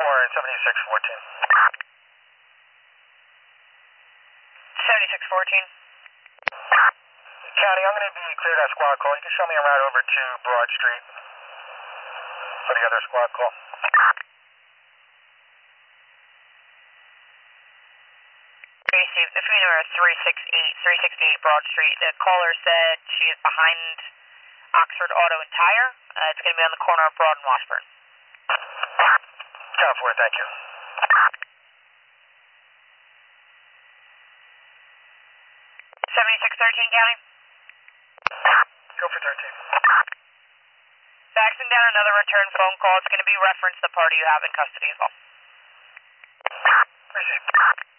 Warren, 7614. 7614. County, I'm going to be cleared on squad call. You can show me a route over to Broad Street for the other squad call. Between number 368 Broad Street. The caller said she is behind Oxford Auto and Tire. It's going to be on the corner of Broad and Washburn. Count for it, thank you. 7613, County. Go for 13. Faxing down another return phone call. It's going to be reference the party you have in custody as well. Received.